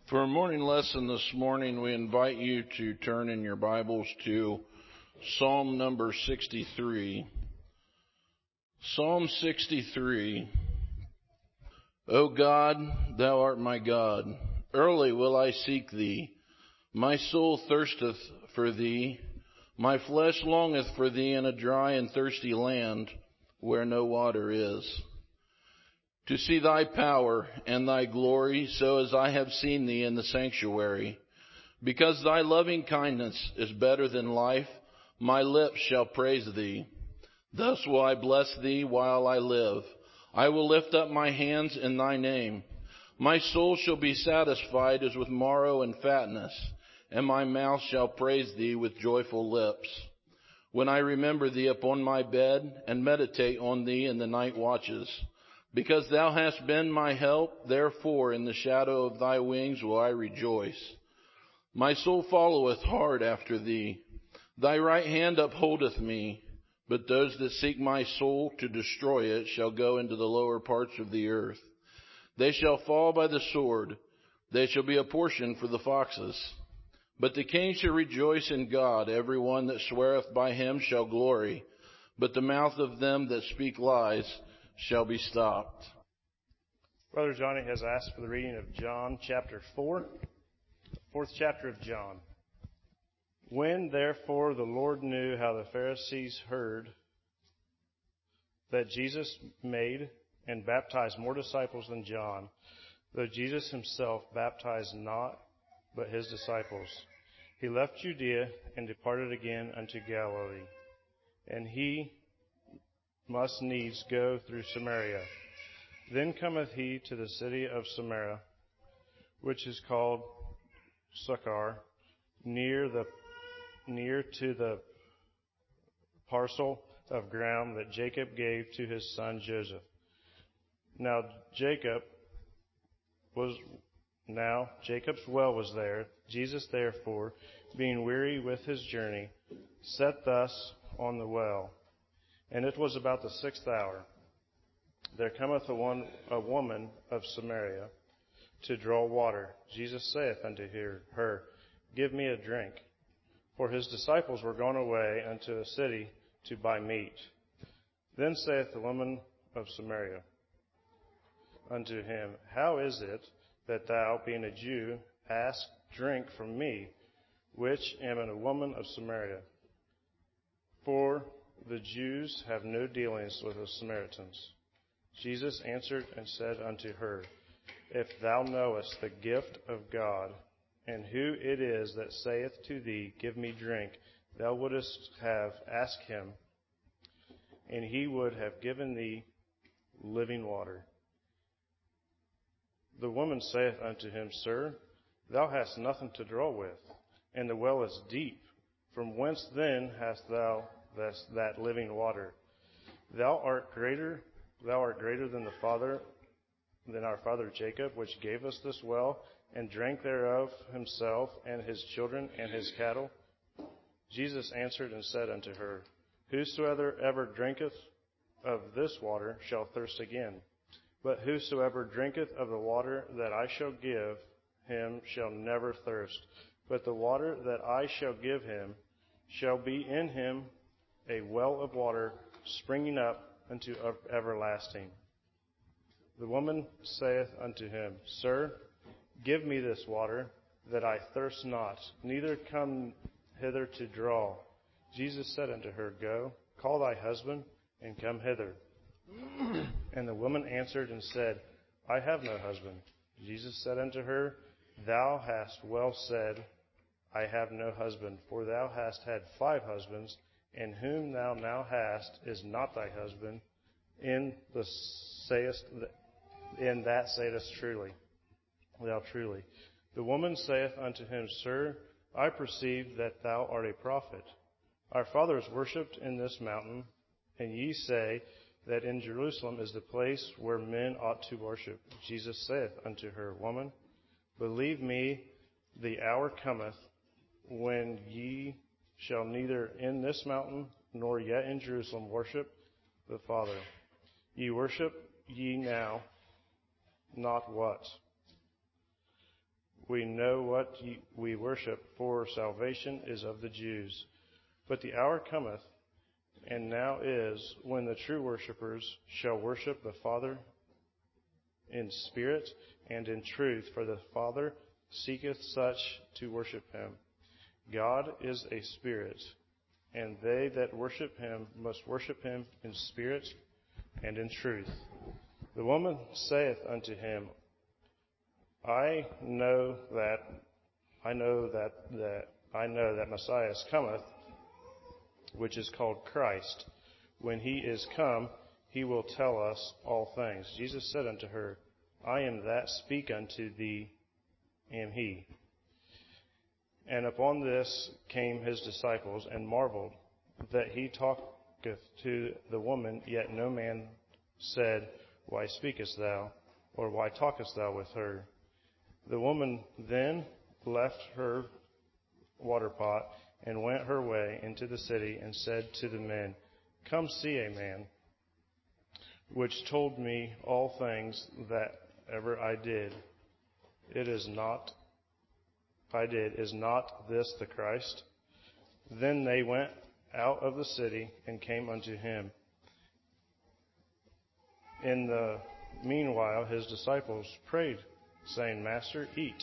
For a morning lesson this morning, we invite you to turn in your Bibles to Psalm number 63. Psalm 63. O God, thou art my God. Early will I seek thee. My soul thirsteth for thee. My flesh longeth for thee in a dry and thirsty land where no water is, to see thy power and thy glory, so as I have seen thee in the sanctuary. Because thy loving kindness is better than life, my lips shall praise thee. Thus will I bless thee while I live. I will lift up my hands in thy name. My soul shall be satisfied as with marrow and fatness, and my mouth shall praise thee with joyful lips. When I remember thee upon my bed, and meditate on thee in the night watches. Because thou hast been my help, therefore in the shadow of thy wings will I rejoice. My soul followeth hard after thee. Thy right hand upholdeth me. But those that seek my soul to destroy it shall go into the lower parts of the earth. They shall fall by the sword. They shall be a portion for the foxes. But the king shall rejoice in God. Every one that sweareth by him shall glory. But the mouth of them that speak lies shall be stopped. Brother Johnny has asked for the reading of John chapter 4, the fourth chapter of John. When therefore the Lord knew how the Pharisees heard that Jesus made and baptized more disciples than John, though Jesus himself baptized not, but his disciples, he left Judea and departed again unto Galilee. And he must needs go through Samaria. Then cometh he to the city of Samaria, which is called Sychar, near to the parcel of ground that Jacob gave to his son Joseph. Now Jacob's well was there. Jesus therefore, being weary with his journey, sat thus on the well. And it was about the 6th hour. There cometh a woman of Samaria to draw water. Jesus saith unto her, Give me a drink. For his disciples were gone away unto a city to buy meat. Then saith the woman of Samaria unto him, How is it that thou, being a Jew, ask drink from me, which am a woman of Samaria? For the Jews have no dealings with the Samaritans. Jesus answered and said unto her, If thou knowest the gift of God, and who it is that saith to thee, Give me drink, thou wouldest have asked him, and he would have given thee living water. The woman saith unto him, Sir, thou hast nothing to draw with, and the well is deep. From whence then hast thou that living water? Thou art greater than our father Jacob, which gave us this well, and drank thereof himself, and his children, and his cattle. Jesus answered and said unto her, Whosoever ever drinketh of this water shall thirst again. But whosoever drinketh of the water that I shall give him shall never thirst. But the water that I shall give him shall be in him a well of water springing up unto everlasting. The woman saith unto him, Sir, give me this water, that I thirst not, neither come hither to draw. Jesus said unto her, Go, call thy husband, and come hither. And the woman answered and said, I have no husband. Jesus said unto her, Thou hast well said, I have no husband, for thou hast had 5 husbands, and whom thou now hast is not thy husband. In that sayest truly. Thou truly. The woman saith unto him, Sir, I perceive that thou art a prophet. Our fathers worshipped in this mountain, and ye say that in Jerusalem is the place where men ought to worship. Jesus saith unto her, Woman, believe me, the hour cometh when ye shall neither in this mountain nor yet in Jerusalem worship the Father. Ye worship ye now not what We know what we worship, for salvation is of the Jews. But the hour cometh, and now is, when the true worshippers shall worship the Father in spirit and in truth, for the Father seeketh such to worship him. God is a spirit, and they that worship him must worship him in spirit and in truth. The woman saith unto him, I know that Messiah cometh, which is called Christ. When he is come, he will tell us all things. Jesus said unto her, I am that speak unto thee, am he. And upon this came his disciples, and marveled that he talketh to the woman, yet no man said, Why speakest thou? Or why talkest thou with her? The woman then left her water pot, and went her way into the city, and said to the men, Come see a man, which told me all things that ever I did. Is not this the Christ? Then they went out of the city, and came unto him. In the meanwhile his disciples prayed, saying, Master, eat.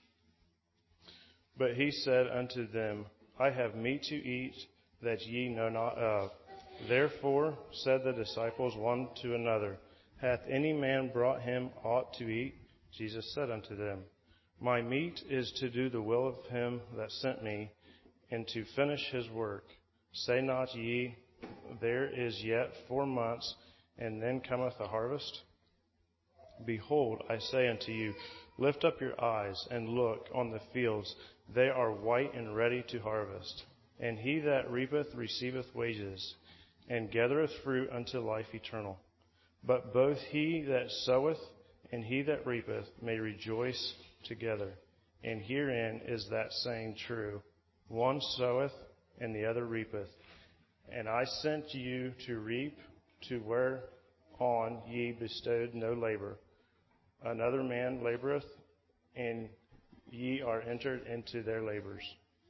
But he said unto them, I have meat to eat that ye know not of. Therefore said the disciples one to another, Hath any man brought him aught to eat? Jesus said unto them, My meat is to do the will of him that sent me, and to finish his work. Say not ye, There is yet 4 months, and then cometh the harvest? Behold, I say unto you, lift up your eyes, and look on the fields, they are white and ready to harvest. And he that reapeth receiveth wages, and gathereth fruit unto life eternal. But both he that soweth and he that reapeth may rejoice together. And herein is that saying true, one soweth and the other reapeth. And I sent you to reap to whereon ye bestowed no labor. Another man laboreth, and ye are entered into their labors.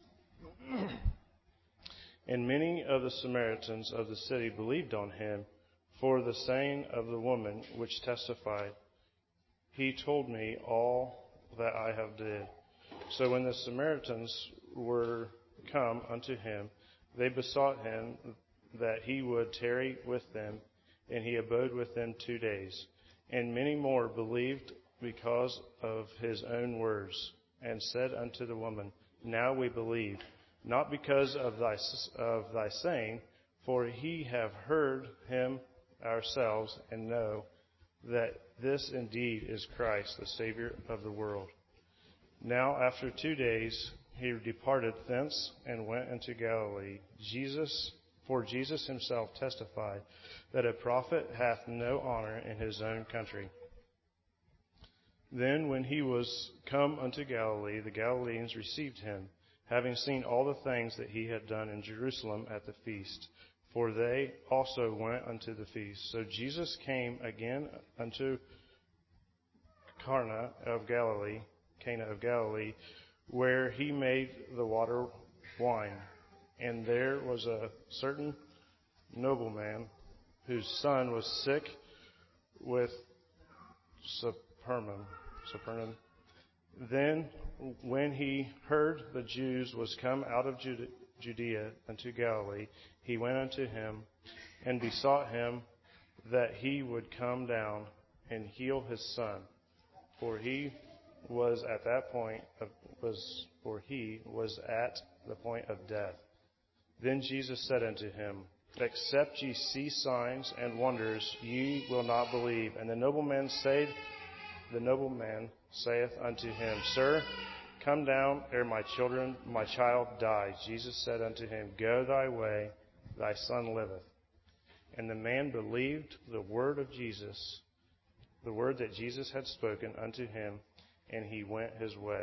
And many of the Samaritans of the city believed on him, for the saying of the woman which testified, He told me all that I have did. So when the Samaritans were come unto him, they besought him that he would tarry with them, and he abode with them 2 days. And many more believed because of his own words, and said unto the woman, Now we believe, not because of thy saying, for he have heard him ourselves, and know that this indeed is Christ, the Savior of the world. Now after 2 days he departed thence, and went into Galilee. For Jesus himself testified that a prophet hath no honor in his own country. Then when he was come unto Galilee, the Galileans received him, having seen all the things that he had done in Jerusalem at the feast. For they also went unto the feast. So Jesus came again unto Cana of Galilee, where he made the water wine. And there was a certain nobleman whose son was sick with Capernaum. Then, when he heard the Jews was come out of Judea unto Galilee, he went unto him and besought him that he would come down and heal his son, for he was at the point of death. Then Jesus said unto him, Except ye see signs and wonders, ye will not believe. And the nobleman saith unto him, Sir, come down ere my child die. Jesus said unto him, Go thy way, thy son liveth. And the man believed the word of Jesus, the word that Jesus had spoken unto him, and he went his way.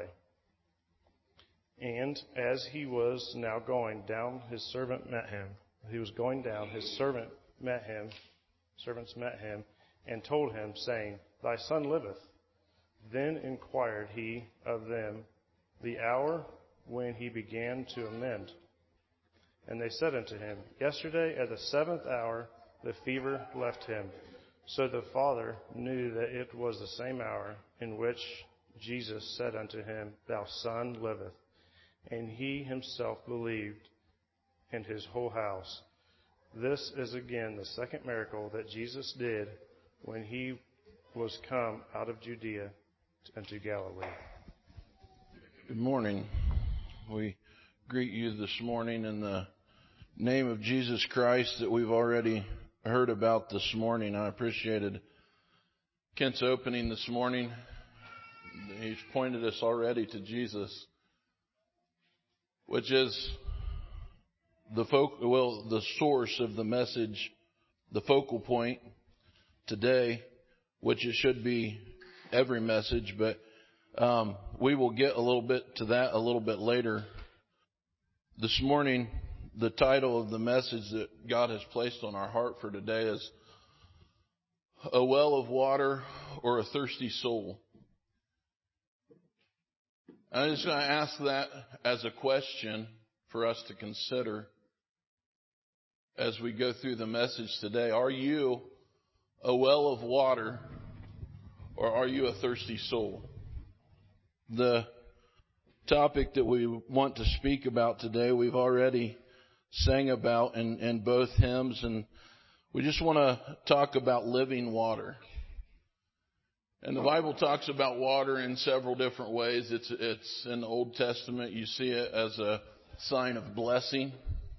And as he was now going down, his servant met him. Servants met him, and told him, saying, Thy son liveth. Then inquired he of them the hour when he began to amend. And they said unto him, Yesterday at the 7th hour the fever left him. So the father knew that it was the same hour in which Jesus said unto him, Thy son liveth. And he himself believed, and his whole house. This is again the second miracle that Jesus did when he was come out of Judea unto Galilee. Good morning. We greet you this morning in the name of Jesus Christ that we've already heard about this morning. I appreciated Kent's opening this morning. He's pointed us already to Jesus, which is the source of the message, the focal point today, which it should be every message, but we will get a little bit to that a little bit later. This morning, the title of the message that God has placed on our heart for today is A Well of Water or a Thirsty Soul. I'm just going to ask that as a question for us to consider as we go through the message today. Are you a well of water or are you a thirsty soul? The topic that we want to speak about today, we've already sang about in both hymns, and we just want to talk about living water. And the Bible talks about water in several different ways. It's in the Old Testament. You see it as a sign of blessing.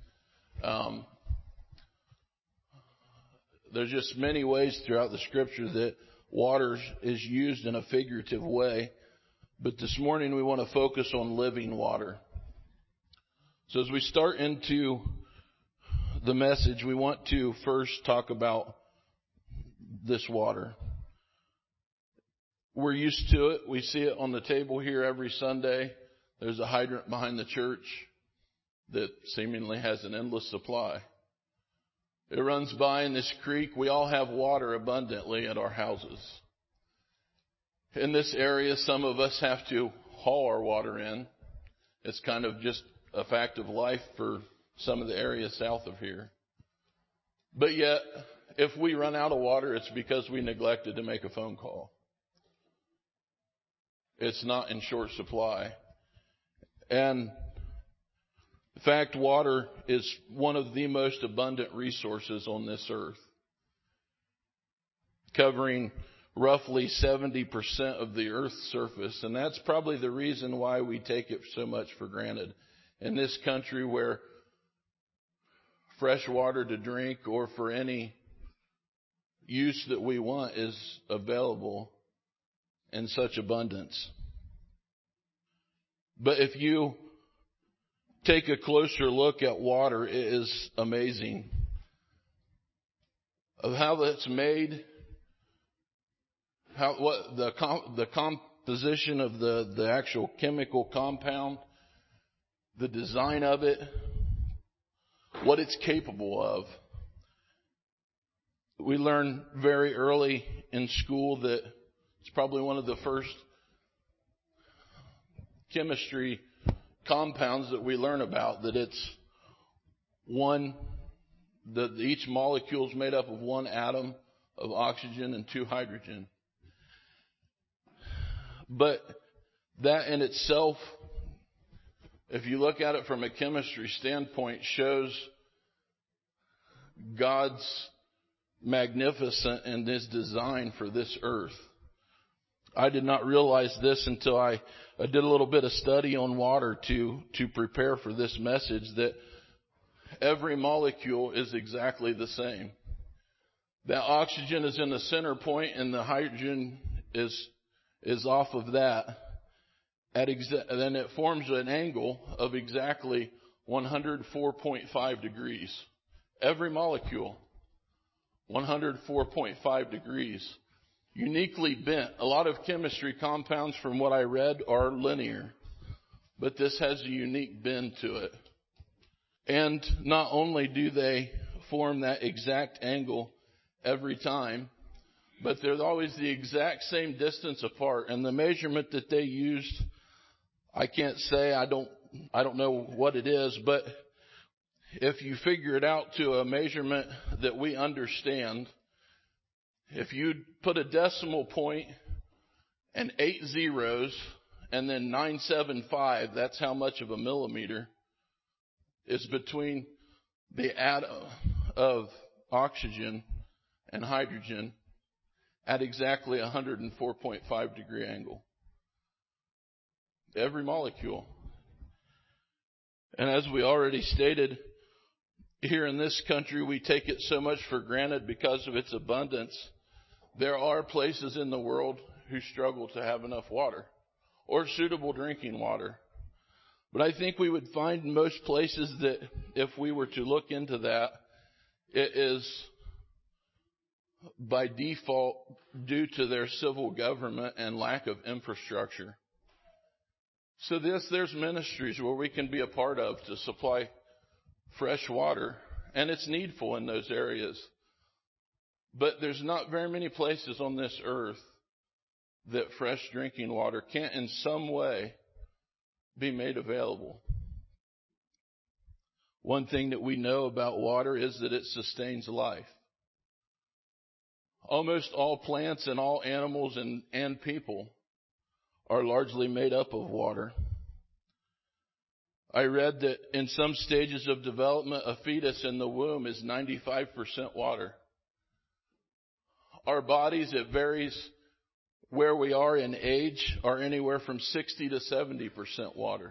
There's just many ways throughout the Scripture that water is used in a figurative way. But this morning we want to focus on living water. So as we start into the message, we want to first talk about this water. We're used to it. We see it on the table here every Sunday. There's a hydrant behind the church that seemingly has an endless supply. It runs by in this creek. We all have water abundantly at our houses. In this area, some of us have to haul our water in. It's kind of just a fact of life for some of the areas south of here. But yet, if we run out of water, it's because we neglected to make a phone call. It's not in short supply. And in fact, water is one of the most abundant resources on this earth, covering roughly 70% of the Earth's surface. And that's probably the reason why we take it so much for granted. In this country where fresh water to drink or for any use that we want is available in such abundance. But if you take a closer look at water, it is amazing of how it's made, what the composition of the actual chemical compound, the design of it, what it's capable of. We learn very early in school that it's probably one of the first chemistry compounds that we learn about, that it's each molecule is made up of one atom of oxygen and 2 hydrogen. But that in itself, if you look at it from a chemistry standpoint, shows God's magnificent in His design for this earth. I did not realize this until I did a little bit of study on water to prepare for this message, that every molecule is exactly the same. That oxygen is in the center point and the hydrogen is off of that. Then it forms an angle of exactly 104.5 degrees. Every molecule, 104.5 degrees. Uniquely bent. A lot of chemistry compounds, from what I read, are linear. But this has a unique bend to it. And not only do they form that exact angle every time, but they're always the exact same distance apart. And the measurement that they used, I can't say, I don't know what it is, but if you figure it out to a measurement that we understand, if you put a decimal point and 8 zeros and then 975, that's how much of a millimeter is between the atom of oxygen and hydrogen at exactly 104.5 degree angle. Every molecule. And as we already stated, here in this country, we take it so much for granted because of its abundance. There are places in the world who struggle to have enough water or suitable drinking water. But I think we would find in most places that if we were to look into that, it is by default due to their civil government and lack of infrastructure. So there's ministries where we can be a part of to supply fresh water, and it's needful in those areas. But there's not very many places on this earth that fresh drinking water can't in some way be made available. One thing that we know about water is that it sustains life. Almost all plants and all animals and people are largely made up of water. I read that in some stages of development, a fetus in the womb is 95% water. Our bodies, it varies where we are in age, are anywhere from 60 to 70% water.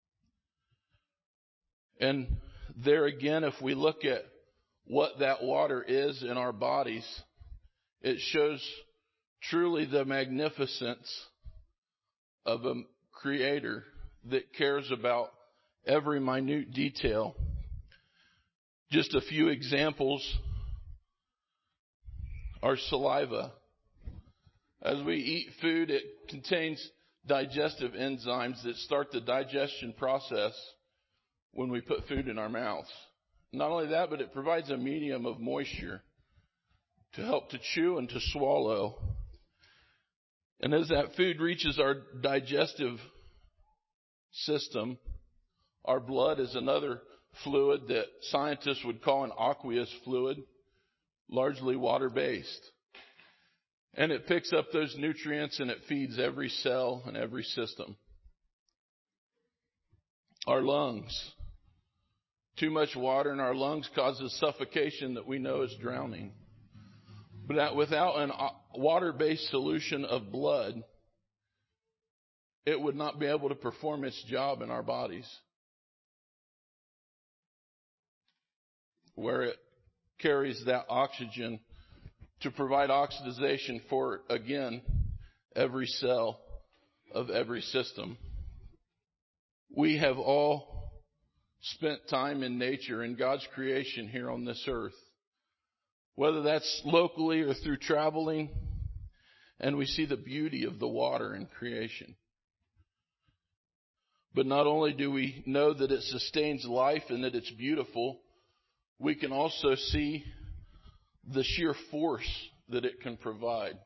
And there again, if we look at what that water is in our bodies, it shows truly the magnificence of a creator that cares about every minute detail. Just a few examples. Our saliva. As we eat food, it contains digestive enzymes that start the digestion process when we put food in our mouths. Not only that, but it provides a medium of moisture to help to chew and to swallow. And as that food reaches our digestive system, our blood is another fluid that scientists would call an aqueous fluid, largely water-based. And it picks up those nutrients and it feeds every cell and every system. Our lungs. Too much water in our lungs causes suffocation that we know is drowning. But without a water-based solution of blood, it would not be able to perform its job in our bodies, where it carries that oxygen to provide oxidization for, again, every cell of every system. We have all spent time in nature, in God's creation here on this earth, whether that's locally or through traveling, and we see the beauty of the water in creation. But not only do we know that it sustains life and that it's beautiful, we can also see the sheer force that it can provide.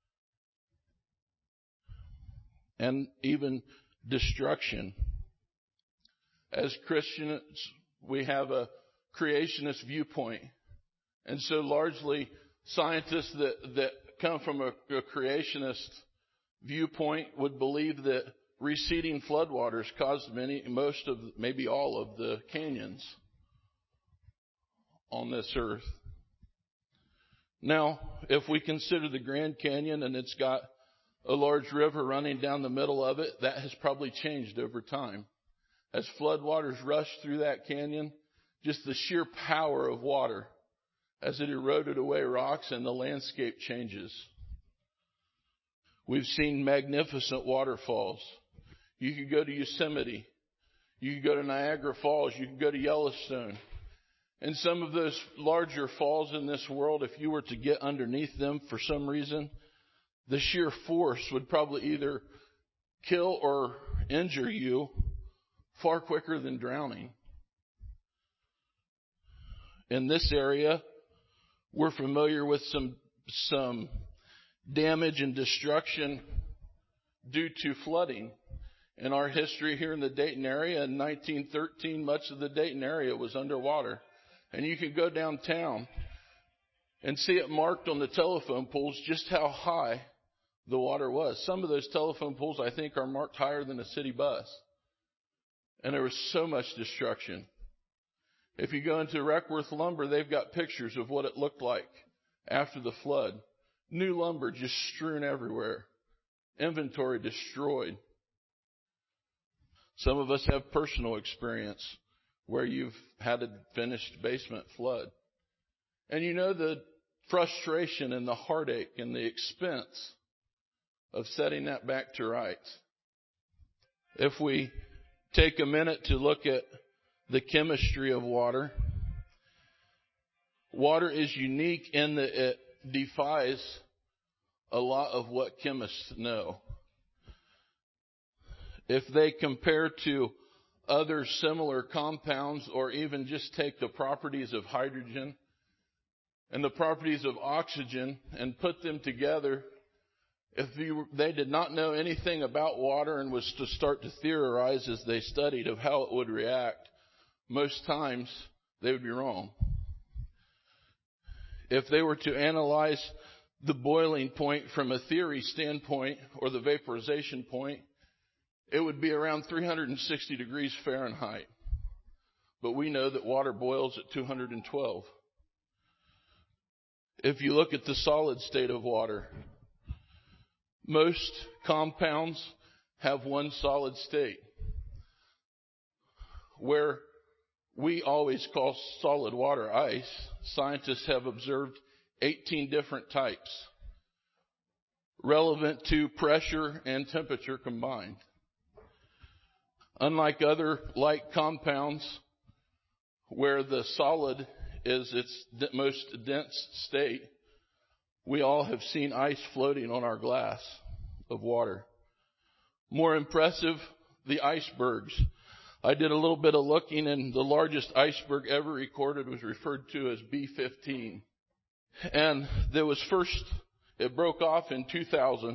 And even destruction. As Christians, we have a creationist viewpoint. And so largely, scientists that come from a creationist viewpoint would believe that receding floodwaters caused most of, maybe all of the canyons on this earth. Now, if we consider the Grand Canyon and it's got a large river running down the middle of it, that has probably changed over time. As floodwaters rush through that canyon, just the sheer power of water as it eroded away rocks and the landscape changes. We've seen magnificent waterfalls. You could go to Yosemite. You could go to Niagara Falls. You could go to Yellowstone. And some of those larger falls in this world, if you were to get underneath them for some reason, the sheer force would probably either kill or injure you far quicker than drowning. In this area, we're familiar with some damage and destruction due to flooding. In our history here in the Dayton area, in 1913, much of the Dayton area was underwater. And you could go downtown and see it marked on the telephone poles just how high the water was. Some of those telephone poles, I think, are marked higher than a city bus. And there was so much destruction. If you go into Reckworth Lumber, they've got pictures of what it looked like after the flood. New lumber just strewn everywhere. Inventory destroyed. Some of us have personal experience where you've had a finished basement flood. And you know the frustration and the heartache and the expense of setting that back to rights. If we take a minute to look at the chemistry of water, water is unique in that it defies a lot of what chemists know. If they compare to other similar compounds, or even just take the properties of hydrogen and the properties of oxygen and put them together, if they did not know anything about water and was to start to theorize as they studied of how it would react, most times they would be wrong. If they were to analyze the boiling point from a theory standpoint, or the vaporization point, it would be around 360 degrees Fahrenheit. But we know that water boils at 212. If you look at the solid state of water, most compounds have one solid state. Where we always call solid water ice, scientists have observed 18 different types, relevant to pressure and temperature combined. Unlike other like compounds, where the solid is its most dense state, we all have seen ice floating on our glass of water. More impressive, the icebergs. I did a little bit of looking, and the largest iceberg ever recorded was referred to as B-15. And it broke off in 2000.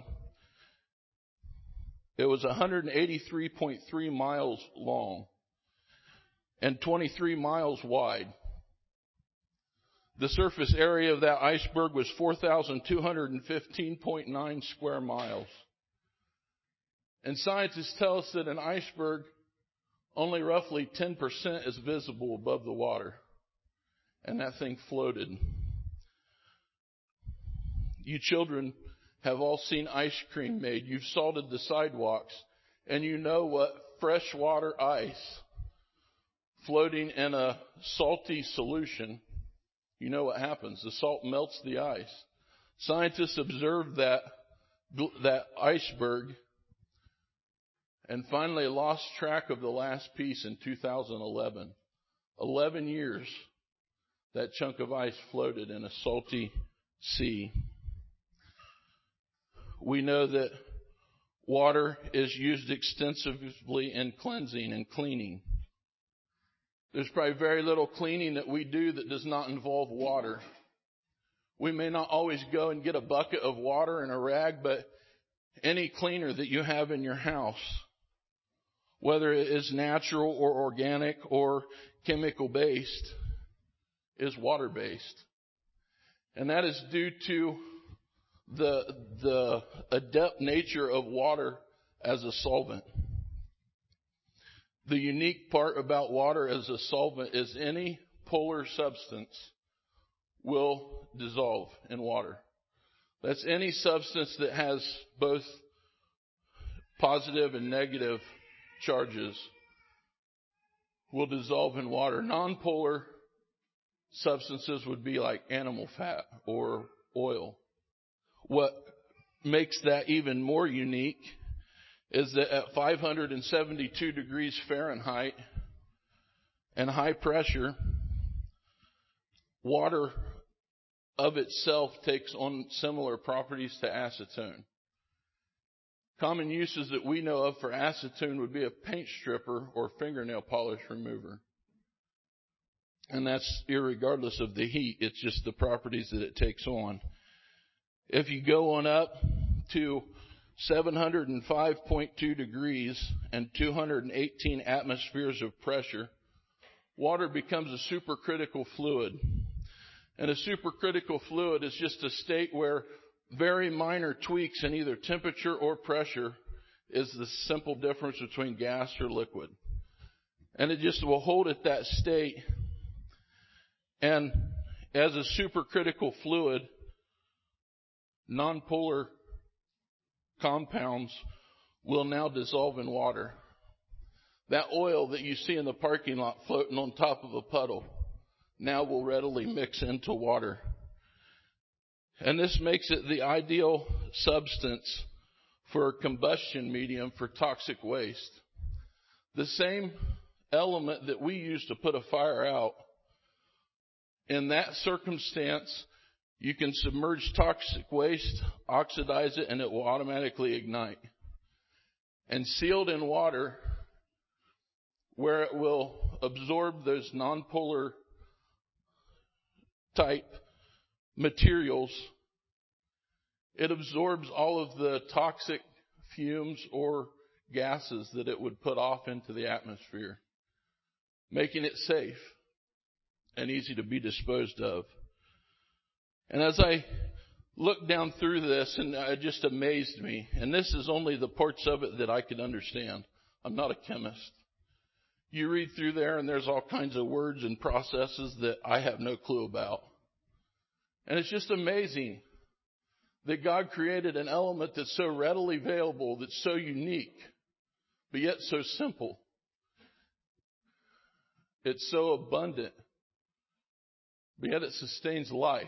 It was 183.3 miles long and 23 miles wide. The surface area of that iceberg was 4,215.9 square miles. And scientists tell us that an iceberg, only roughly 10% is visible above the water. And that thing floated. You children have all seen ice cream made. You've salted the sidewalks, and you know what freshwater ice floating in a salty solution, you know what happens. The salt melts the ice. Scientists observed that iceberg and finally lost track of the last piece in 2011. 11 years that chunk of ice floated in a salty sea. We know that water is used extensively in cleansing and cleaning. There's probably very little cleaning that we do that does not involve water. We may not always go and get a bucket of water and a rag, but any cleaner that you have in your house, whether it is natural or organic or chemical based, is water based. And that is due to the adept nature of water as a solvent. The unique part about water as a solvent is any polar substance will dissolve in water. That's any substance that has both positive and negative charges will dissolve in water. Non-polar substances would be like animal fat or oil. What makes that even more unique is that at 572 degrees Fahrenheit and high pressure, water of itself takes on similar properties to acetone. Common uses that we know of for acetone would be a paint stripper or fingernail polish remover. And that's irregardless of the heat. It's just the properties that it takes on. If you go on up to 705.2 degrees and 218 atmospheres of pressure, water becomes a supercritical fluid. And a supercritical fluid is just a state where very minor tweaks in either temperature or pressure is the simple difference between gas or liquid. And it just will hold at that state. And as a supercritical fluid, nonpolar compounds will now dissolve in water. That oil that you see in the parking lot floating on top of a puddle now will readily mix into water. And this makes it the ideal substance for a combustion medium for toxic waste. The same element that we use to put a fire out, in that circumstance, you can submerge toxic waste, oxidize it, and it will automatically ignite. And sealed in water, where it will absorb those nonpolar type materials, it absorbs all of the toxic fumes or gases that it would put off into the atmosphere, making it safe and easy to be disposed of. And as I looked down through this, and it just amazed me, and this is only the parts of it that I could understand. I'm not a chemist. You read through there and there's all kinds of words and processes that I have no clue about. And it's just amazing that God created an element that's so readily available, that's so unique, but yet so simple. It's so abundant, but yet it sustains life.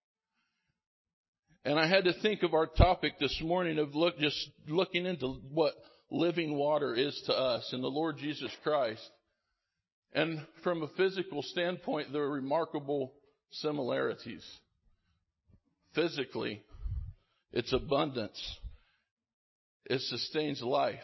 And I had to think of our topic this morning of just looking into what living water is to us and the Lord Jesus Christ. And from a physical standpoint, there are remarkable similarities. Physically, its abundance, it sustains life.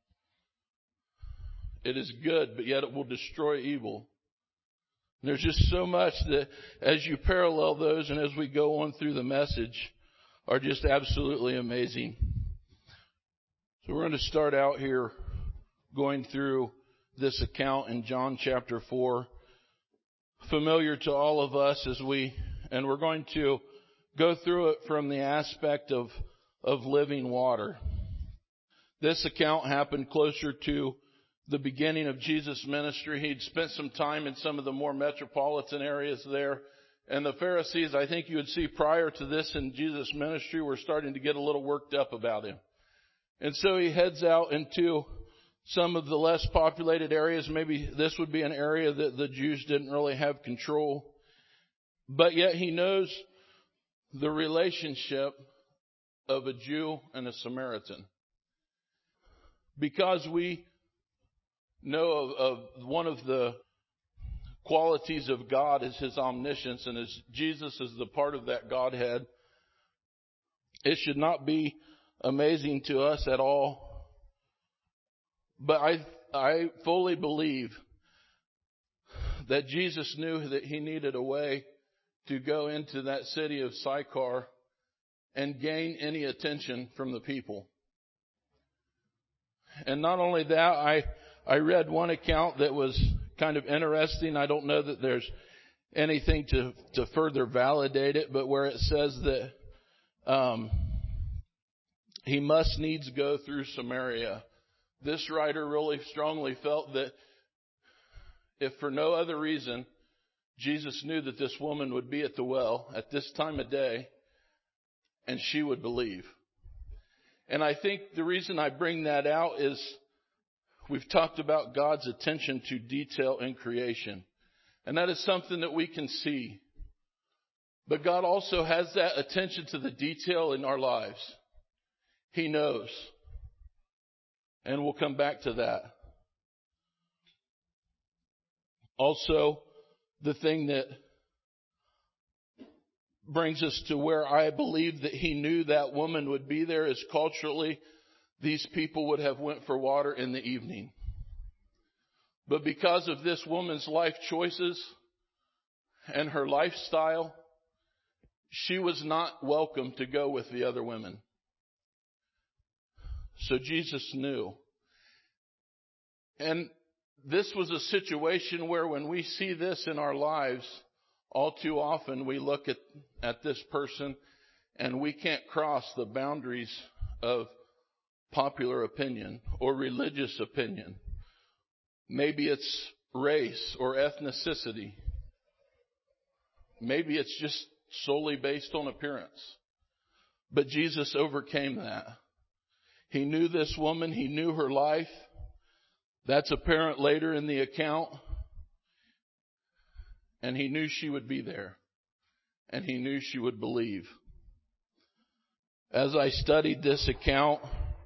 It is good, but yet it will destroy evil. And there's just so much that as you parallel those and as we go on through the message are just absolutely amazing. So we're going to start out here going through this account in John chapter 4, familiar to all of us and we're going to go through it from the aspect of living water. This account happened closer to the beginning of Jesus' ministry. He'd spent some time in some of the more metropolitan areas there. And the Pharisees, I think you would see prior to this in Jesus' ministry, were starting to get a little worked up about him. And so he heads out into some of the less populated areas. Maybe this would be an area that the Jews didn't really have control. But yet he knows the relationship of a Jew and a Samaritan. Because we know of one of the qualities of God is his omniscience, and as Jesus is the part of that Godhead, it should not be amazing to us at all. But I fully believe that Jesus knew that he needed a way to go into that city of Sychar and gain any attention from the people. And not only that, I read one account that was kind of interesting. I don't know that there's anything to further validate it, but where it says that he must needs go through Samaria. This writer really strongly felt that if for no other reason, Jesus knew that this woman would be at the well at this time of day, and she would believe. And I think the reason I bring that out is we've talked about God's attention to detail in creation. And that is something that we can see. But God also has that attention to the detail in our lives. He knows. And we'll come back to that. Also, the thing that brings us to where I believe that he knew that woman would be there is culturally, these people would have went for water in the evening. But because of this woman's life choices and her lifestyle, she was not welcome to go with the other women. So Jesus knew. And this was a situation where when we see this in our lives, all too often we look at this person and we can't cross the boundaries of popular opinion or religious opinion. Maybe it's race or ethnicity. Maybe it's just solely based on appearance. But Jesus overcame that. He knew this woman. He knew her life. That's apparent later in the account. And he knew she would be there. And he knew she would believe. As I studied this account,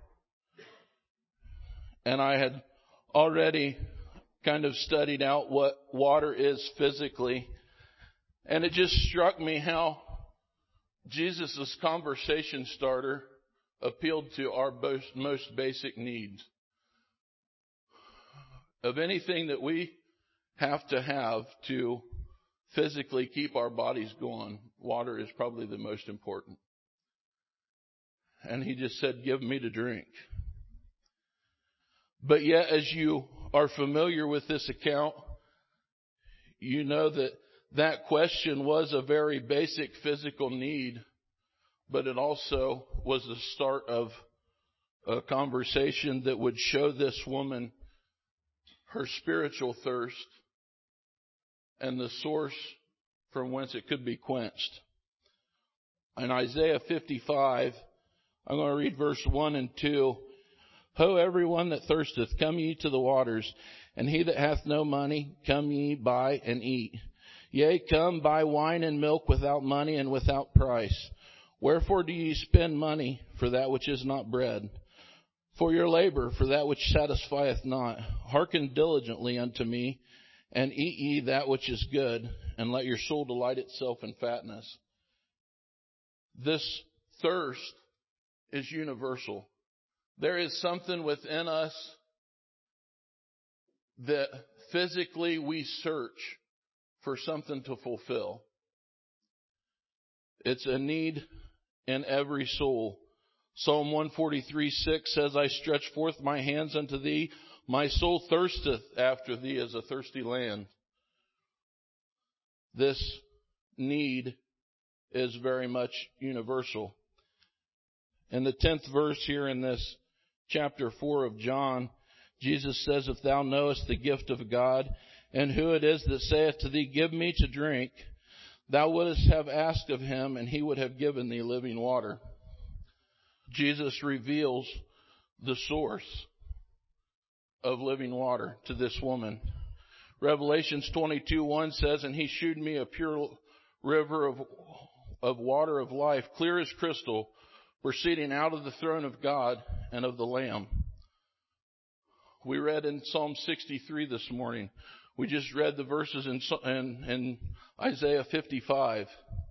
and I had already kind of studied out what water is physically, and it just struck me how Jesus' conversation starter appealed to our most basic needs. Of anything that we have to physically keep our bodies going, water is probably the most important. And he just said, give me to drink. But yet, as you are familiar with this account, you know that question was a very basic physical need, but it also was the start of a conversation that would show this woman her spiritual thirst and the source from whence it could be quenched. In Isaiah 55, I'm going to read verse 1 and 2. Ho, everyone that thirsteth, come ye to the waters, and he that hath no money, come ye, buy and eat. Yea, come, buy wine and milk without money and without price. Wherefore do ye spend money for that which is not bread? For your labor for that which satisfieth not. Hearken diligently unto me, and eat ye that which is good, and let your soul delight itself in fatness. This thirst is universal. There is something within us that physically we search for something to fulfill. It's a need in every soul. Psalm 143:6 says, I stretch forth my hands unto thee. My soul thirsteth after thee as a thirsty land. This need is very much universal. In the 10th verse here in this chapter 4 of John, Jesus says, if thou knowest the gift of God, and who it is that saith to thee, give me to drink, thou wouldst have asked of him, and he would have given thee living water. Jesus reveals the source of living water to this woman. Revelations 22:1 says, and he shewed me a pure river of water of life, clear as crystal, proceeding out of the throne of God and of the Lamb. We read in Psalm 63 this morning. We just read the verses in Isaiah 55.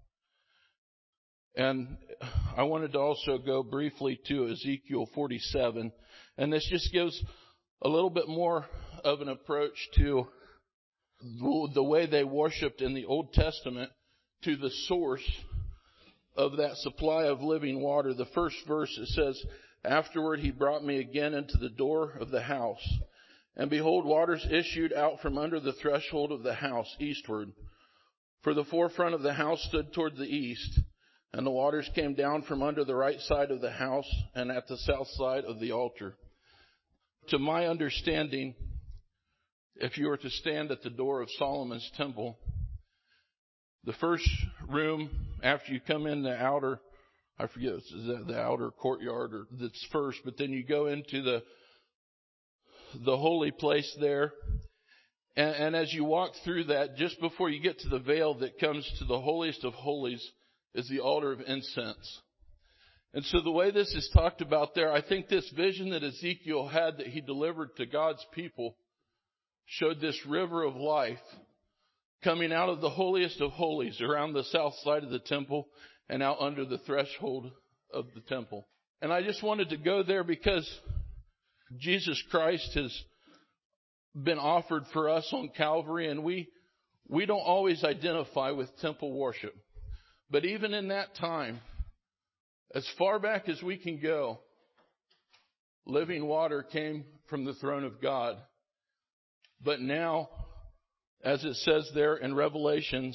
And I wanted to also go briefly to Ezekiel 47. And this just gives a little bit more of an approach to the way they worshipped in the Old Testament to the source of that supply of living water. The first verse, it says, afterward he brought me again into the door of the house. And behold, waters issued out from under the threshold of the house eastward. For the forefront of the house stood toward the east. And the waters came down from under the right side of the house and at the south side of the altar. To my understanding, if you were to stand at the door of Solomon's temple, the first room after you come in the outer, I forget, is that the outer courtyard or that's first, but then you go into the holy place there. And as you walk through that, just before you get to the veil that comes to the holiest of holies, is the altar of incense. And so the way this is talked about there, I think this vision that Ezekiel had that he delivered to God's people showed this river of life coming out of the holiest of holies around the south side of the temple and out under the threshold of the temple. And I just wanted to go there because Jesus Christ has been offered for us on Calvary, and we don't always identify with temple worship. But even in that time, as far back as we can go, living water came from the throne of God. But now, as it says there in Revelations,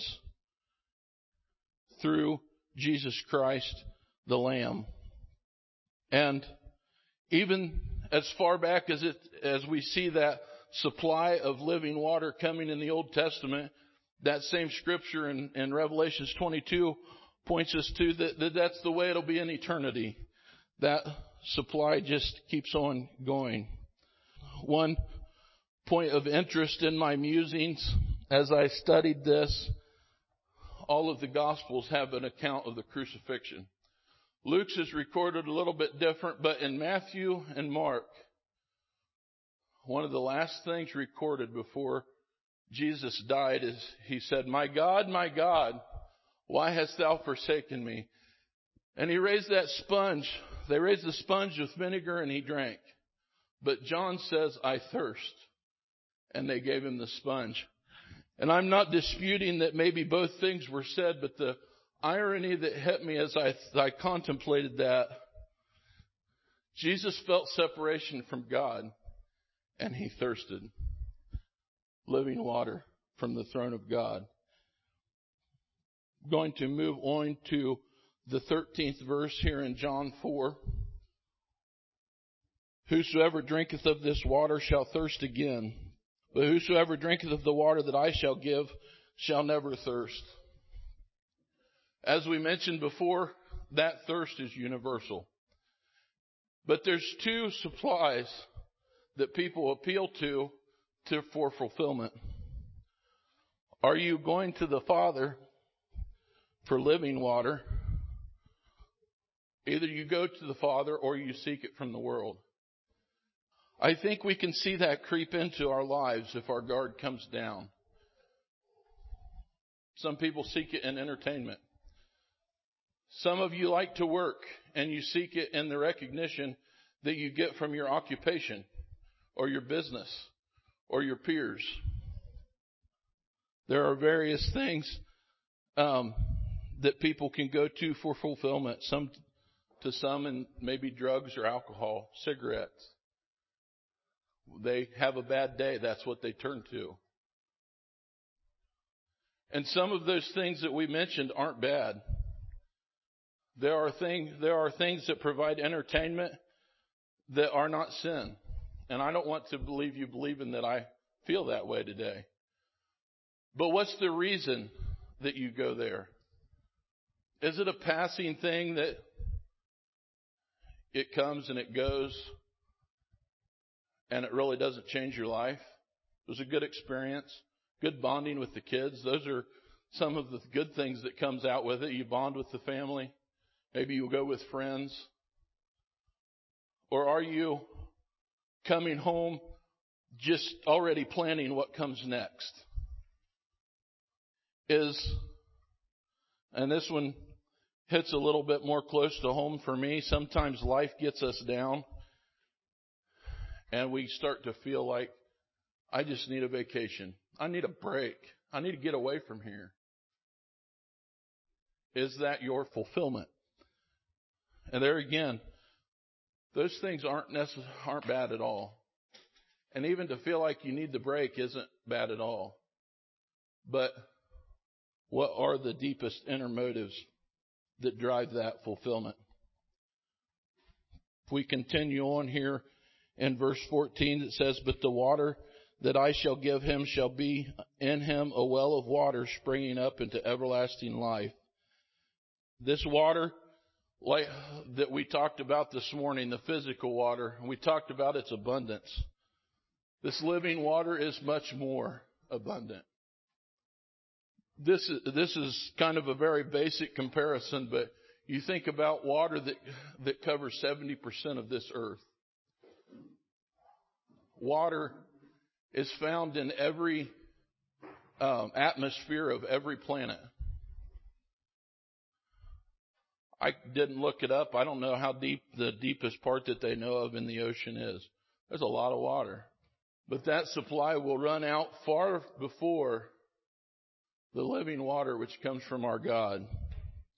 through Jesus Christ, the Lamb. And even as far back as we see that supply of living water coming in the Old Testament, that same scripture in Revelations 22 points us to that's the way it'll be in eternity. That supply just keeps on going. One point of interest in my musings as I studied this, all of the Gospels have an account of the crucifixion. Luke's is recorded a little bit different, but in Matthew and Mark, one of the last things recorded before Jesus died is he said, my God, why hast thou forsaken me? And he raised that sponge. They raised the sponge with vinegar and he drank. But John says, I thirst. And they gave him the sponge. And I'm not disputing that maybe both things were said, but the irony that hit me as I contemplated that, Jesus felt separation from God and he thirsted. Living water from the throne of God. I'm going to move on to the 13th verse here in John 4. Whosoever drinketh of this water shall thirst again. But whosoever drinketh of the water that I shall give shall never thirst. As we mentioned before, that thirst is universal. But there's two supplies that people appeal to for fulfillment. Are you going to the Father for living water? Either you go to the Father or you seek it from the world. I think we can see that creep into our lives if our guard comes down. Some people seek it in entertainment. Some of you like to work and you seek it in the recognition that you get from your occupation or your business or your peers. There are various things that people can go to for fulfillment. Some and maybe drugs or alcohol, cigarettes. They have a bad day. That's what they turn to. And some of those things that we mentioned aren't bad. There are things that provide entertainment that are not sin. And I don't want to believe you believing that I feel that way today. But what's the reason that you go there? Is it a passing thing that it comes and it goes and it really doesn't change your life? It was a good experience, good bonding with the kids. Those are some of the good things that comes out with it. You bond with the family. Maybe you'll go with friends. Or are you coming home just already planning what comes next? And this one hits a little bit more close to home for me. Sometimes life gets us down and we start to feel like, I just need a vacation. I need a break. I need to get away from here. Is that your fulfillment? And there again, those things aren't bad at all. And even to feel like you need the break isn't bad at all. But what are the deepest inner motives that drive that fulfillment? If we continue on here in verse 14, it says, but the water that I shall give him shall be in him a well of water springing up into everlasting life. This water, like that we talked about this morning, the physical water, we talked about its abundance. This living water is much more abundant. This is kind of a very basic comparison, but you think about water that covers 70% of this earth. Water is found in every atmosphere of every planet. I didn't look it up. I don't know how deep the deepest part that they know of in the ocean is. There's a lot of water. But that supply will run out far before the living water which comes from our God.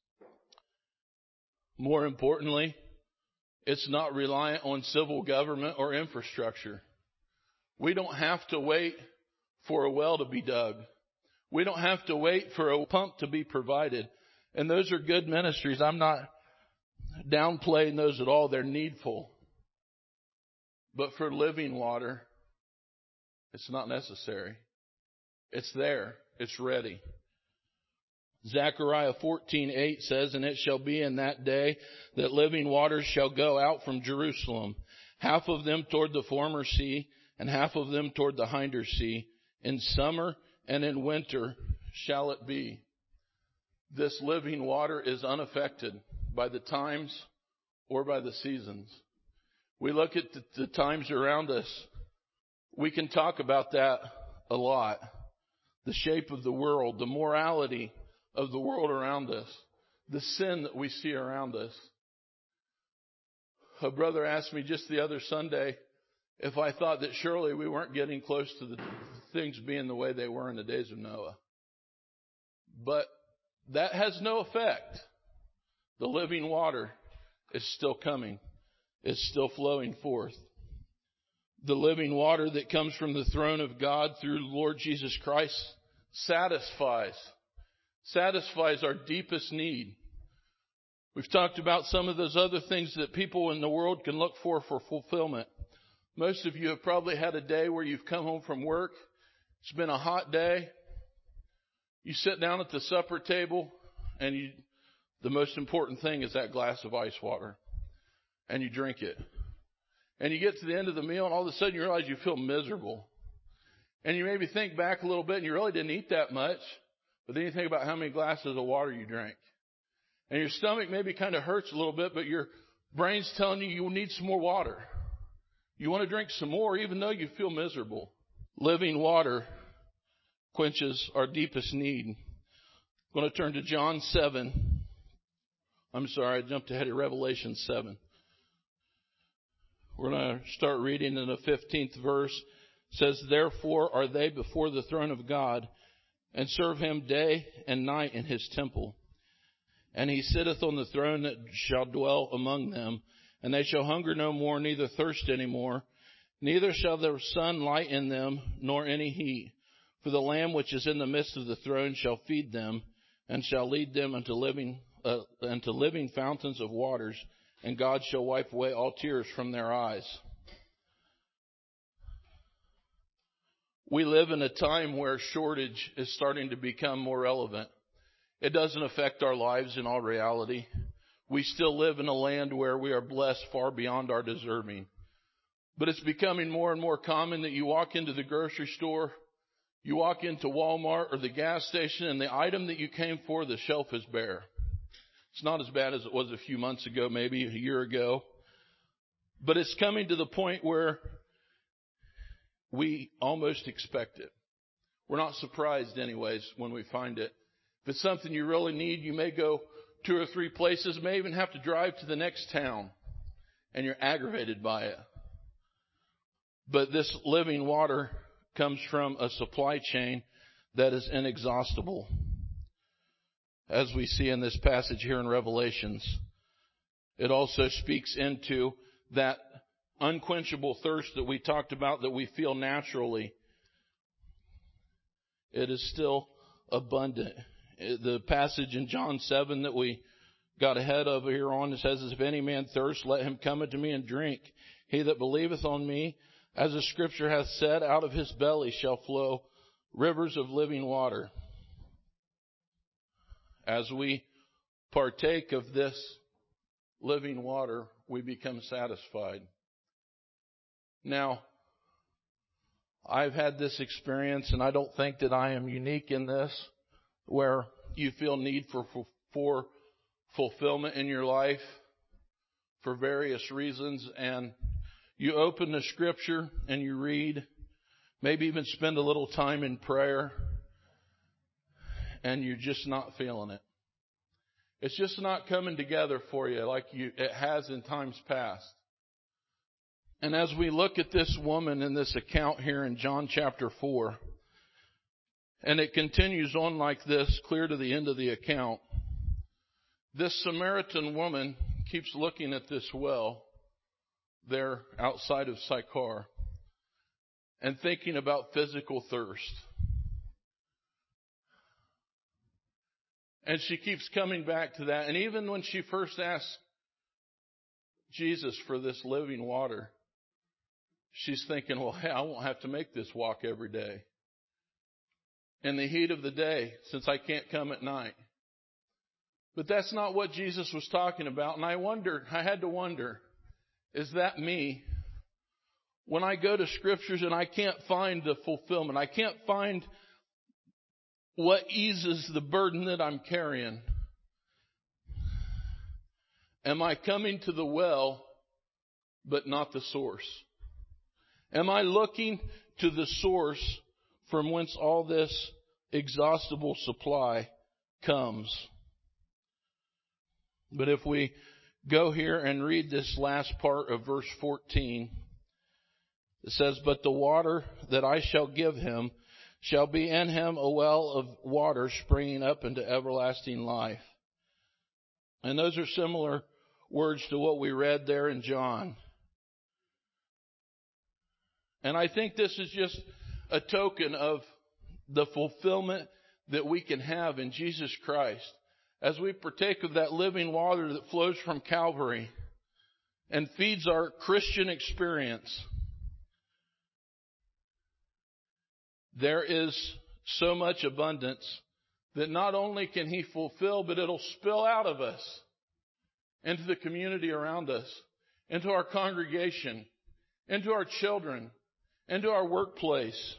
More importantly, it's not reliant on civil government or infrastructure. We don't have to wait for a well to be dug. We don't have to wait for a pump to be provided. And those are good ministries. I'm not downplaying those at all. They're needful. But for living water, it's not necessary. It's there. It's ready. Zechariah 14:8 says, "And it shall be in that day that living waters shall go out from Jerusalem, half of them toward the former sea, and half of them toward the hinder sea. In summer and in winter shall it be." This living water is unaffected by the times or by the seasons. We look at the times around us. We can talk about that a lot. The shape of the world, the morality of the world around us, the sin that we see around us. A brother asked me just the other Sunday if I thought that surely we weren't getting close to the things being the way they were in the days of Noah. But that has no effect. The living water is still coming. It's still flowing forth. The living water that comes from the throne of God through Lord Jesus Christ satisfies our deepest need. We've talked about some of those other things that people in the world can look for fulfillment. Most of you have probably had a day where you've come home from work. It's been a hot day. You sit down at the supper table, and the most important thing is that glass of ice water. And you drink it. And you get to the end of the meal, and all of a sudden you realize you feel miserable. And you maybe think back a little bit, and you really didn't eat that much. But then you think about how many glasses of water you drank. And your stomach maybe kind of hurts a little bit, but your brain's telling you need some more water. You want to drink some more even though you feel miserable. Living water quenches our deepest need. I'm going to turn to John 7. I'm sorry, I jumped ahead of Revelation 7. We're going to start reading in the 15th verse. It says, "Therefore are they before the throne of God, and serve him day and night in his temple. And he sitteth on the throne that shall dwell among them, and they shall hunger no more, neither thirst any more. Neither shall the sun light in them, nor any heat. For the Lamb which is in the midst of the throne shall feed them, and shall lead them unto living fountains of waters, and God shall wipe away all tears from their eyes." We live in a time where shortage is starting to become more relevant. It doesn't affect our lives in all reality. We still live in a land where we are blessed far beyond our deserving. But it's becoming more and more common that you walk into the grocery store, you walk into Walmart or the gas station, and the item that you came for, the shelf is bare. It's not as bad as it was a few months ago, maybe a year ago. But it's coming to the point where we almost expect it. We're not surprised anyways when we find it. If it's something you really need, you may go 2 or 3 places, may even have to drive to the next town, and you're aggravated by it. But this living water comes from a supply chain that is inexhaustible, as we see in this passage here in Revelations. It also speaks into that unquenchable thirst that we talked about that we feel naturally. It is still abundant. The passage in John 7 that we got ahead of here on, it says, "If any man thirst, let him come unto me and drink. He that believeth on me, as the scripture hath said, out of his belly shall flow rivers of living water." As we partake of this living water, we become satisfied. Now, I've had this experience, and I don't think that I am unique in this, where you feel need for fulfillment in your life for various reasons, and you open the scripture and you read, maybe even spend a little time in prayer, and you're just not feeling it. It's just not coming together for you like it has in times past. And as we look at this woman in this account here in John chapter 4, and it continues on like this, clear to the end of the account, this Samaritan woman keeps looking at this well there outside of Sychar and thinking about physical thirst. And she keeps coming back to that. And even when she first asks Jesus for this living water, she's thinking, well, hey, I won't have to make this walk every day. In the heat of the day, since I can't come at night. But that's not what Jesus was talking about. And I had to wonder, is that me? When I go to scriptures and I can't find the fulfillment, I can't find what eases the burden that I'm carrying. Am I coming to the well, but not the source? Am I looking to the source from whence all this exhaustible supply comes? But if we go here and read this last part of verse 14, it says, but the water that I shall give him shall be in him a well of water springing up into everlasting life. And those are similar words to what we read there in John. And I think this is just a token of the fulfillment that we can have in Jesus Christ as we partake of that living water that flows from Calvary and feeds our Christian experience. There is so much abundance that not only can He fulfill, but it'll spill out of us into the community around us, into our congregation, into our children, into our workplace.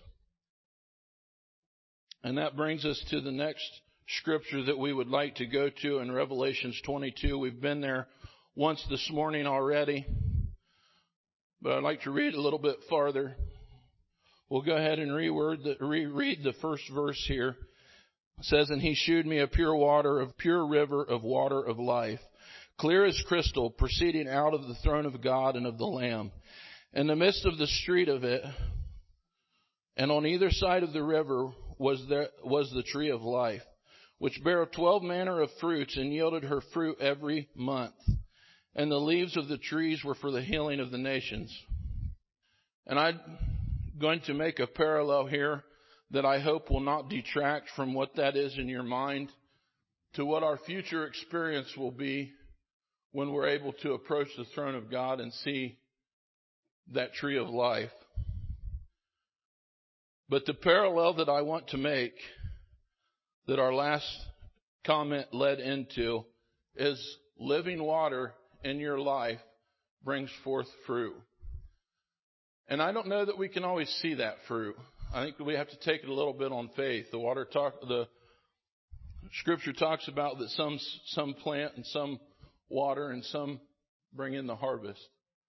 And that brings us to the next scripture that we would like to go to in Revelations 22. We've been there once this morning already, but I'd like to read a little bit farther. We'll go ahead and reread the first verse here. It says, and he shewed me a pure river of water of life, clear as crystal, proceeding out of the throne of God and of the Lamb. In the midst of the street of it, and on either side of the river was the tree of life, which bare 12 manner of fruits, and yielded her fruit every month. And the leaves of the trees were for the healing of the nations. And I'm going to make a parallel here that I hope will not detract from what that is in your mind to what our future experience will be when we're able to approach the throne of God and see that tree of life. But the parallel that I want to make, that our last comment led into, is living water in your life brings forth fruit. And I don't know that we can always see that fruit. I think we have to take it a little bit on faith. The scripture talks about that some plant and some water and some bring in the harvest.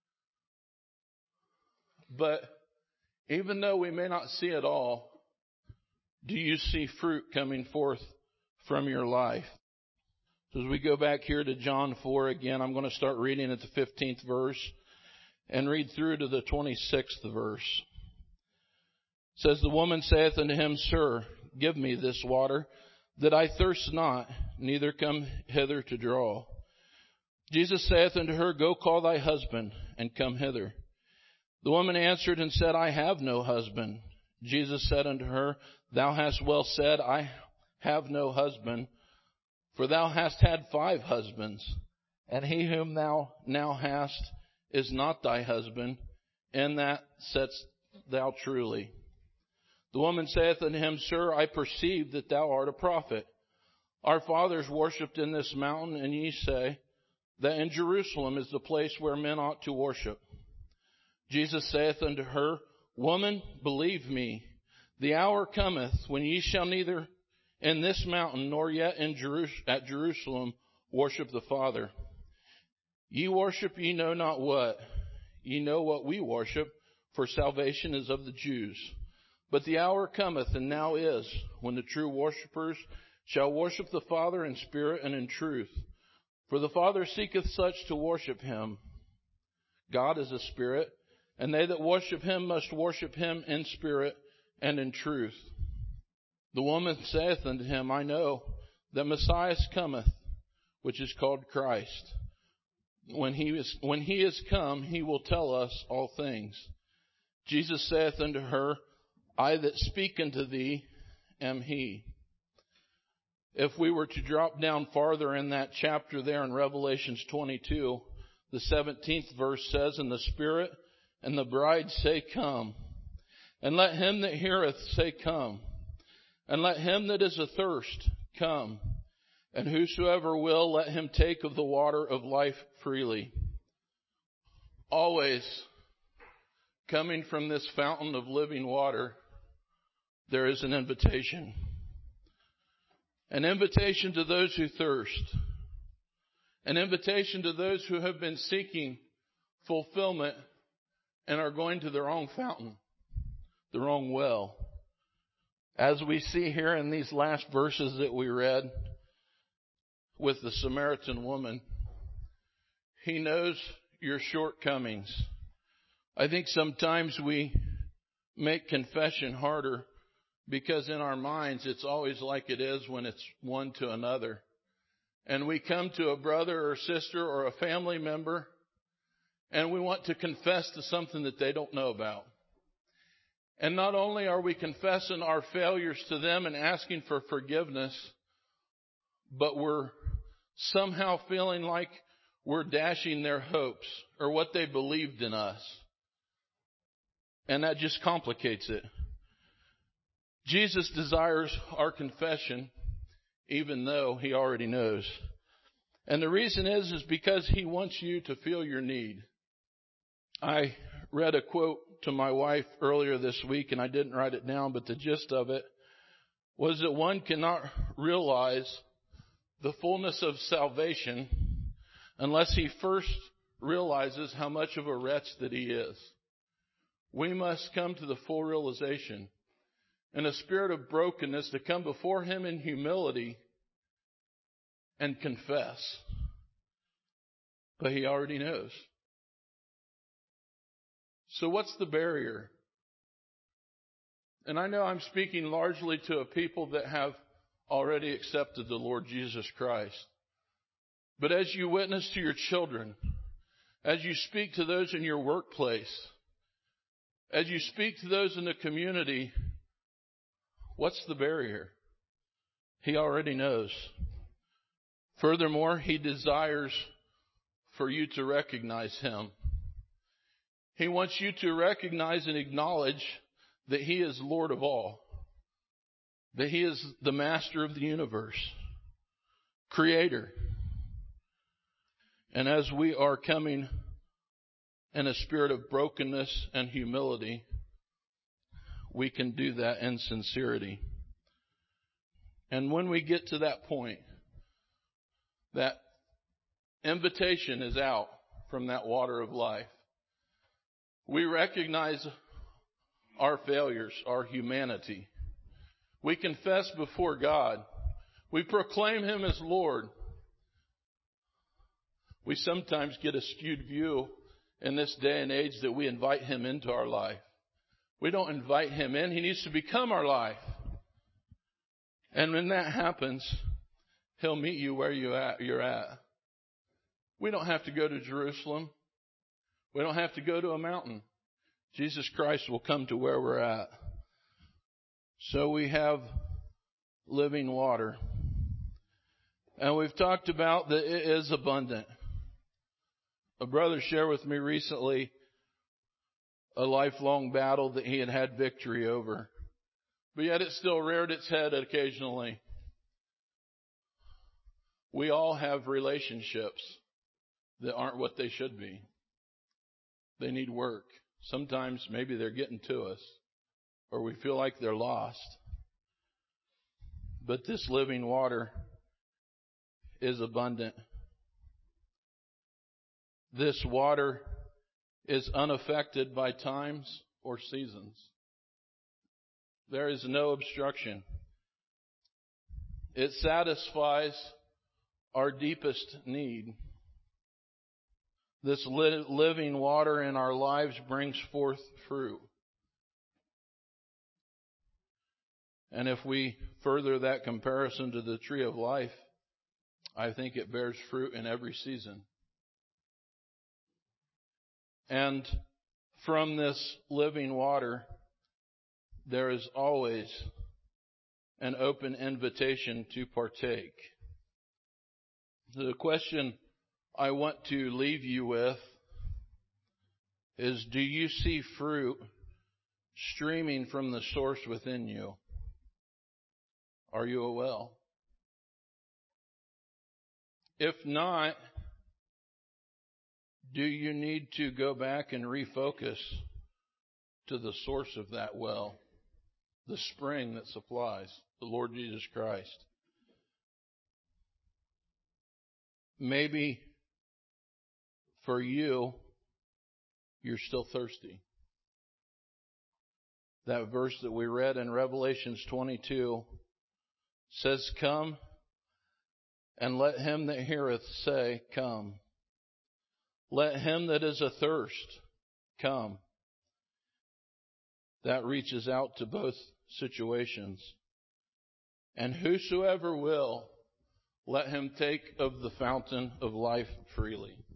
But even though we may not see it all, do you see fruit coming forth from your life? So as we go back here to John 4 again, I'm going to start reading at the 15th verse and read through to the 26th verse. It says, the woman saith unto him, Sir, give me this water, that I thirst not, neither come hither to draw. Jesus saith unto her, Go call thy husband, and come hither. The woman answered and said, I have no husband. Jesus said unto her, Thou hast well said, I have no husband, for thou hast had 5 husbands, and he whom thou now hast is not thy husband, and that saidst thou truly. The woman saith unto him, Sir, I perceive that thou art a prophet. Our fathers worshipped in this mountain, and ye say that in Jerusalem is the place where men ought to worship. Jesus saith unto her, Woman, believe me, the hour cometh when ye shall neither in this mountain nor yet at Jerusalem worship the Father. Ye worship ye know not what. Ye know what we worship, for salvation is of the Jews. But the hour cometh, and now is, when the true worshippers shall worship the Father in spirit and in truth. For the Father seeketh such to worship him. God is a spirit, and they that worship him must worship him in spirit and in truth. The woman saith unto him, I know that Messiah cometh, which is called Christ. when he is come, he will tell us all things. Jesus saith unto her, I that speak unto thee am he. If we were to drop down farther in that chapter there in Revelations 22, the 17th verse says, And the Spirit and the bride say, Come. And let him that heareth say, Come. And let him that is athirst come. And whosoever will, let him take of the water of life freely. Always coming from this fountain of living water, there is an invitation. An invitation to those who thirst. An invitation to those who have been seeking fulfillment and are going to the wrong fountain, the wrong well. As we see here in these last verses that we read with the Samaritan woman, he knows your shortcomings. I think sometimes we make confession harder because in our minds it's always like it is when it's one to another. And we come to a brother or sister or a family member and we want to confess to something that they don't know about. And not only are we confessing our failures to them and asking for forgiveness, but we're somehow feeling like we're dashing their hopes or what they believed in us. And that just complicates it. Jesus desires our confession, even though he already knows. And the reason is because he wants you to feel your need. I read a quote to my wife earlier this week, and I didn't write it down, but the gist of it was that one cannot realize the fullness of salvation unless he first realizes how much of a wretch that he is. We must come to the full realization in a spirit of brokenness to come before him in humility and confess. But he already knows. So what's the barrier? And I know I'm speaking largely to a people that have already accepted the Lord Jesus Christ. But as you witness to your children, as you speak to those in your workplace, as you speak to those in the community, what's the barrier? He already knows. Furthermore, he desires for you to recognize him. He wants you to recognize and acknowledge that he is Lord of all, that he is the master of the universe, creator. And as we are coming in a spirit of brokenness and humility, we can do that in sincerity. And when we get to that point, that invitation is out from that water of life. We recognize our failures, our humanity. We confess before God. We proclaim him as Lord. We sometimes get a skewed view in this day and age that we invite him into our life. We don't invite him in. He needs to become our life. And when that happens, he'll meet you where you're at. We don't have to go to Jerusalem. We don't have to go to a mountain. Jesus Christ will come to where we're at. So we have living water. And we've talked about that it is abundant. A brother shared with me recently a lifelong battle that he had had victory over. But yet it still reared its head occasionally. We all have relationships that aren't what they should be. They need work. Sometimes maybe they're getting to us, or we feel like they're lost. But this living water is abundant. This water is unaffected by times or seasons. There is no obstruction. It satisfies our deepest need. This living water in our lives brings forth fruit. And if we further that comparison to the tree of life, I think it bears fruit in every season. And from this living water, there is always an open invitation to partake. The question I want to leave you with is, do you see fruit streaming from the source within you? Are you a well? If not, do you need to go back and refocus to the source of that well, the spring that supplies, the Lord Jesus Christ? Maybe for you, you're still thirsty. That verse that we read in Revelations 22 says, "Come, and let him that heareth say, Come. Let him that is athirst come." That reaches out to both situations. "And whosoever will, let him take of the fountain of life freely."